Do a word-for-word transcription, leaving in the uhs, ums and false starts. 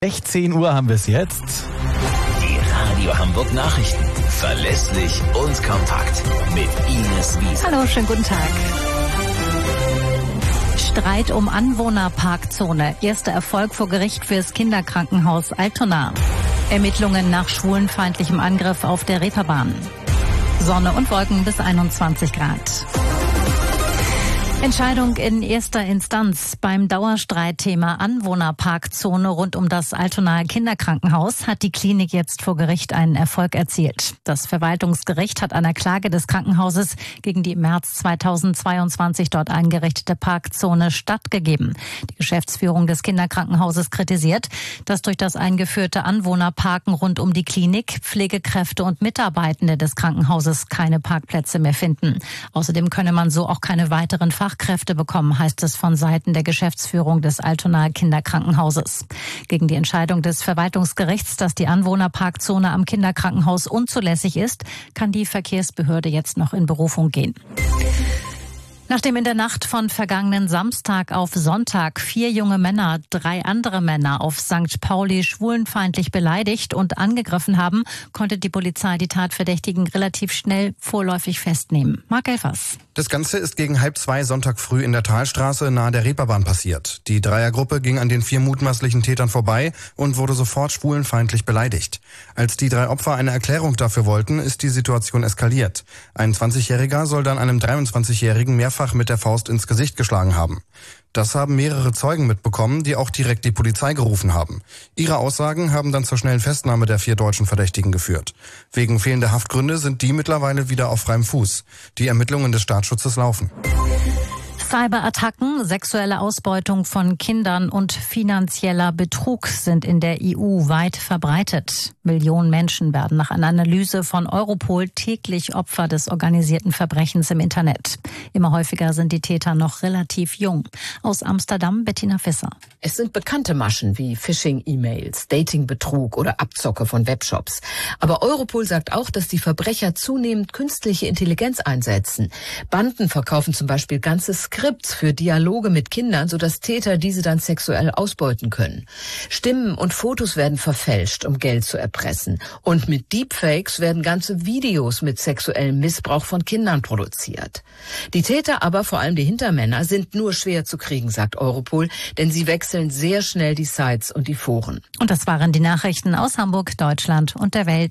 sechzehn Uhr haben wir es jetzt. Die Radio Hamburg Nachrichten. Verlässlich und kompakt. Mit Ines Wiese. Hallo, schönen guten Tag. Streit um Anwohnerparkzone. Erster Erfolg vor Gericht fürs Kinderkrankenhaus Altona. Ermittlungen nach schwulenfeindlichem Angriff auf der Reeperbahn. Sonne und Wolken bis einundzwanzig Grad. Entscheidung in erster Instanz. Beim Dauerstreitthema Anwohnerparkzone rund um das Altonaer Kinderkrankenhaus hat die Klinik jetzt vor Gericht einen Erfolg erzielt. Das Verwaltungsgericht hat einer Klage des Krankenhauses gegen die im März zweitausendzweiundzwanzig dort eingerichtete Parkzone stattgegeben. Die Geschäftsführung des Kinderkrankenhauses kritisiert, dass durch das eingeführte Anwohnerparken rund um die Klinik Pflegekräfte und Mitarbeitende des Krankenhauses keine Parkplätze mehr finden. Außerdem könne man so auch keine weiteren Fach Fachkräfte bekommen, heißt es von Seiten der Geschäftsführung des Altonaer Kinderkrankenhauses. Gegen die Entscheidung des Verwaltungsgerichts, dass die Anwohnerparkzone am Kinderkrankenhaus unzulässig ist, kann die Verkehrsbehörde jetzt noch in Berufung gehen. Nachdem in der Nacht von vergangenen Samstag auf Sonntag vier junge Männer drei andere Männer auf Sankt Pauli schwulenfeindlich beleidigt und angegriffen haben, konnte die Polizei die Tatverdächtigen relativ schnell vorläufig festnehmen. Marc Elfers. Das Ganze ist gegen halb zwei Sonntag früh in der Talstraße nahe der Reeperbahn passiert. Die Dreiergruppe ging an den vier mutmaßlichen Tätern vorbei und wurde sofort schwulenfeindlich beleidigt. Als die drei Opfer eine Erklärung dafür wollten, ist die Situation eskaliert. Ein zwanzigjähriger soll dann einem dreiundzwanzigjährigen mehrfach mit der Faust ins Gesicht geschlagen haben. Das haben mehrere Zeugen mitbekommen, die auch direkt die Polizei gerufen haben. Ihre Aussagen haben dann zur schnellen Festnahme der vier deutschen Verdächtigen geführt. Wegen fehlender Haftgründe sind die mittlerweile wieder auf freiem Fuß. Die Ermittlungen des Staatsschutzes laufen. Cyberattacken, sexuelle Ausbeutung von Kindern und finanzieller Betrug sind in der E U weit verbreitet. Millionen Menschen werden nach einer Analyse von Europol täglich Opfer des organisierten Verbrechens im Internet. Immer häufiger sind die Täter noch relativ jung. Aus Amsterdam, Bettina Visser. Es sind bekannte Maschen wie Phishing-E-Mails, Datingbetrug oder Abzocke von Webshops. Aber Europol sagt auch, dass die Verbrecher zunehmend künstliche Intelligenz einsetzen. Banden verkaufen zum Beispiel ganze Skripts für Dialoge mit Kindern, sodass Täter diese dann sexuell ausbeuten können. Stimmen und Fotos werden verfälscht, um Geld zu erpressen. Und mit Deepfakes werden ganze Videos mit sexuellem Missbrauch von Kindern produziert. Die Täter aber, vor allem die Hintermänner, sind nur schwer zu kriegen, sagt Europol, denn sie wechseln sehr schnell die Sites und die Foren. Und das waren die Nachrichten aus Hamburg, Deutschland und der Welt.